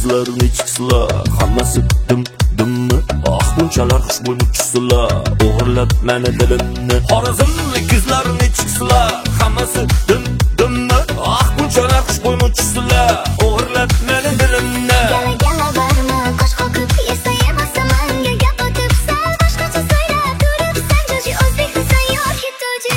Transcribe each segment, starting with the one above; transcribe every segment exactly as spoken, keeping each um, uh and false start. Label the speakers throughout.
Speaker 1: qizlar nechikislar, hammasi dim dimmi? Ah bunchalar xushbo'ymuchsizlar, o'g'irlab meni dilimni. Xorazmlik qizlar nechikislar, hammasi dim dimmi? Ah bunchalar xushbo'ymuchsizlar, o'g'irlab meni dilimni.
Speaker 2: Gala gala barmi, qosh qoqib yesa yemasa manga gap otib sal boshqacha so'ylab turibsan, jo'ji o'zbek sayyor hitoji.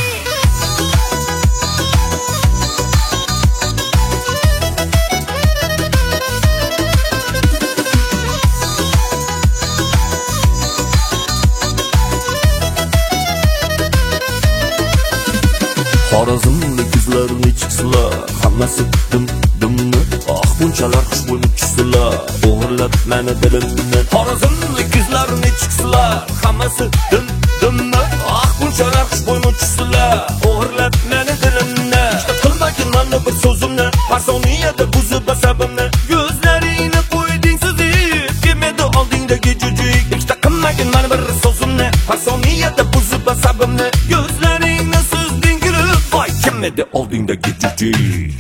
Speaker 1: Xorazmlik qizlar nechikislar, hammasi dim dimmi? Ah bunchalar xushbo'ymuchsizlar, o'g'irlab meni dilimni. Xorazmlik qizlar nechikislar, hammasi dim dimmi? Ah bunchalar xushbo'ymuchsizlar, o'g'irlab meni dilimni. İşte qilmagin mana bir so'zimni, farsoniyada buzib asabimni. Ko'zlaringni qo'yding suzib, kelmadi oldingdagi jujik. İşte qilmagin mana bir so'zimni, farsoniyada buzib asabimni. Ko'zlaringni suzding kulib, voy kelmadi oldingdagi jujik.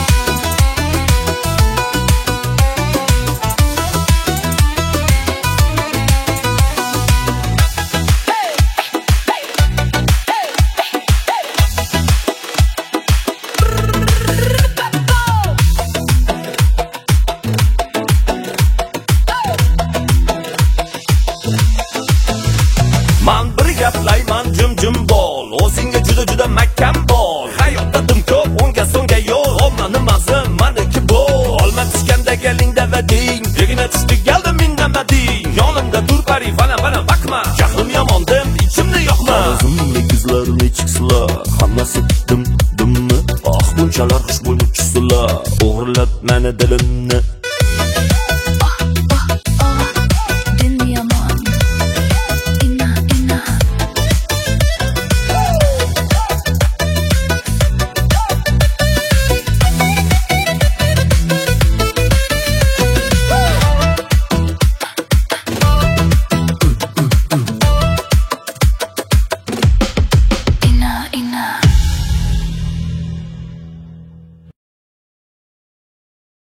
Speaker 1: Man bir gaplayman jim-jim bol, o'zingga juda-juda mahkam bol. Hayotda dim ko'p, o'ngga so'ngga yo'l, omma nimasi maniki bo'l. Olma tushganda kelingda va ding, yegina tushdi keldi mindamading. Yonimda tur pari fana fana bakma, jahlim yomondim, ichimni yoqma. Xorazmlik qizlar nechikislar, hammasi dim dimmi? Ah bunchalar xushbo'ymuchsizlar, o'g'irlab meni dilimni.